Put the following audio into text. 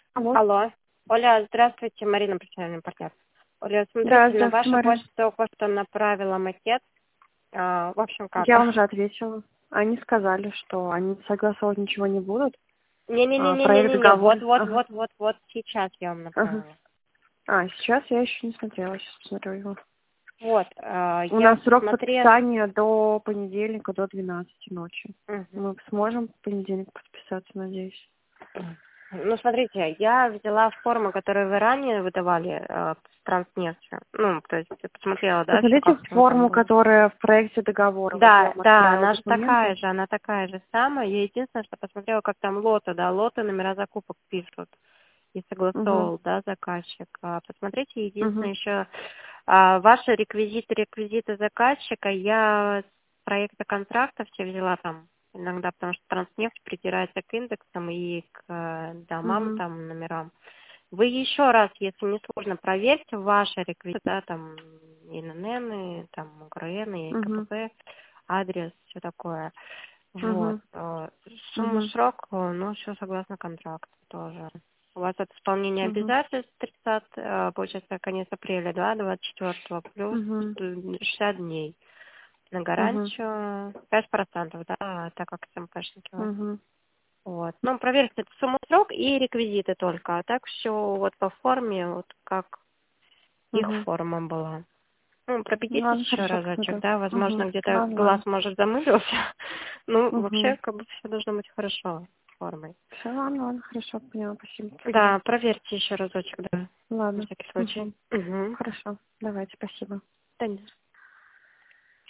Алло. Алло. Оля, здравствуйте, Марина, профессиональный партнер. Оля, Да, смотрите, на здравствуйте, вашу Марина. почту только что направила макет. В общем, как? Я вам уже ответила. Они сказали, что они согласовывать ничего не будут. Проект Не-не-не-не-не-не-не, договор. Ага. вот, сейчас я вам Ага. направила. Сейчас я еще не смотрела, сейчас посмотрю его. Вот, У я нас срок посмотрела. подписания до понедельника, до 12 ночи. Мгм. Мы сможем в понедельник подписаться, надеюсь. Ну, смотрите, я взяла форму, которую вы ранее выдавали с Транснефтью. Ну, то есть я посмотрела, да, что Посмотрите как там форму, было. которая в проекте договора. Вот я Да, вам да, отправила она же такая документы. же, она такая же самая. Я единственное, что посмотрела, как там лоты, да, лоты, номера закупок пишут. И Угу. согласовывал, да, заказчик. Посмотрите, единственное Угу. еще ваши реквизиты заказчика. Я с проекта контракта все взяла там иногда, потому что Транснефть притирается к индексам и к домам, Угу. там, номерам. Вы еще раз, если не сложно, проверьте ваши реквизиты, да, там, ИНН, там, УГРН, Угу. ЕКПП, адрес, все такое. Вот. Угу. Сумму, Угу. срок, ну, все согласно контракту тоже. У вас от исполнения Угу. обязательств 30, получается, конец апреля, да, 24 плюс Угу. 60 дней. На Угу. гарантию 5%, да, так как СМПшники у вас. Угу. Вот. Ну, проверьте эту сумму, срок и реквизиты только. А так все вот по форме, вот как их Угу. форма была. Ну, Ну, пробегитесь ладно, еще хорошо, разочек, посмотрю. да, Угу. возможно, где-то Ладно, глаз ладно. может замылился. Ну, Угу. вообще, как бы все должно быть хорошо с формой. Все, ладно, ладно, хорошо, поняла, спасибо. Да, проверьте еще разочек, да, на Ладно. всякий случай. Угу. Угу. Хорошо, давайте, спасибо. Да нет.